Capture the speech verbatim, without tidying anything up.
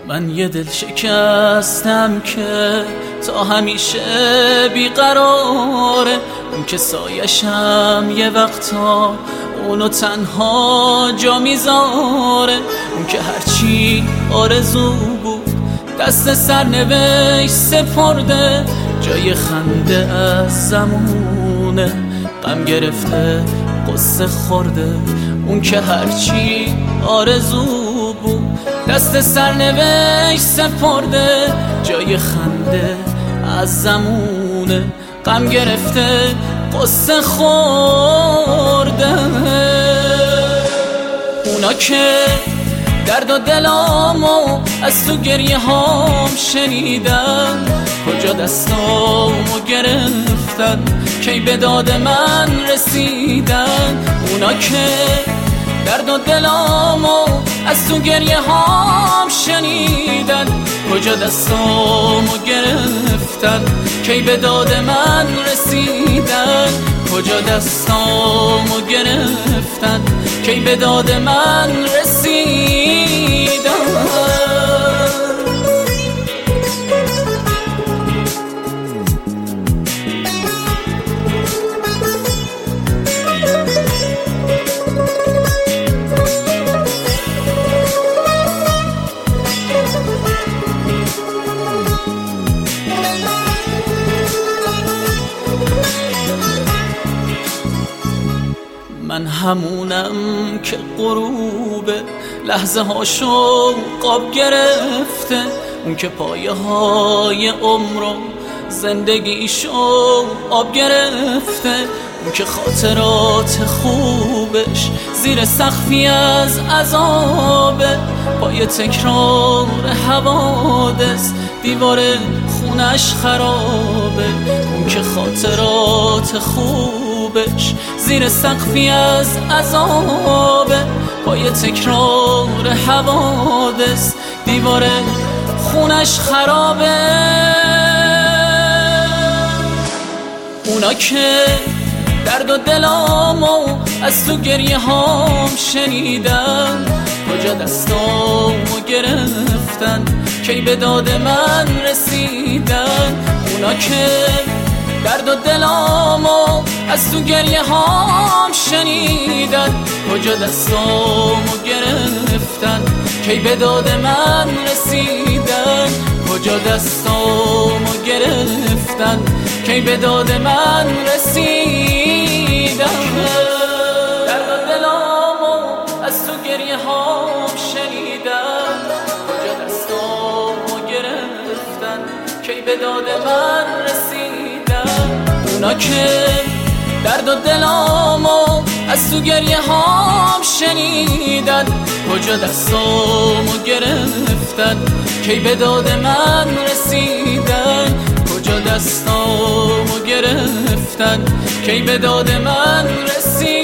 من یه دل شکستم که تا همیشه بیقراره، اون که سایشم یه وقتا اونو تنها جا میذاره، اون که هرچی آرزو بود دست سرنوشت سپرده، جای خنده از زمونه غم گرفته قصه خورده، اون که هرچی آرزو بود دست سرنوشت سپرده، جای خنده از زمونه غم گرفته قصه خورده. اونا که درد و دلامو از تو گریه هام شنیدن، کجا دستامو گرفتن کی به داد من رسیدن، اونا که درد و دلامو از تو گریه هام شنیدن، کجا دستامو گرفتن کی به داد من رسیدن، کجا دستامو گرفتن کی به داد من رسیدن. من همونم که غروب لحظه هاشو قاب گرفته، اون که پایه های عمرو زندگیشو آب گرفته، اون که خاطرات خوبش زیر سقفی از عذابه، پای تکرار حوادث دیوار خونش خرابه، اون که خاطرات خوبش زیر سقفی از عذابه، پای تکرار حوادث دیوار خونش خرابه. اونا که درد و دلامو از تو گریه هام شنیدن، کجا دستامو گرفتن کی به داد من رسیدن، اونا که درد و دلامو از تو گریه هام شنیدن، کجا دستامو گرفتن کی به داد من رسیدن، کجا دستامو گرفتن کی به داد من رسیدن. درد و دلامو از تو گریه هام شنیدن، کجا دستامو گرفتن کی به داد من رسیدن، اونا که درد و دلامو از تو گریه هام شنیدن، کجا دستامو گرفتن کی به داد من رسیدن، کجا دستامو گرفتن کی به داد من رسیدن.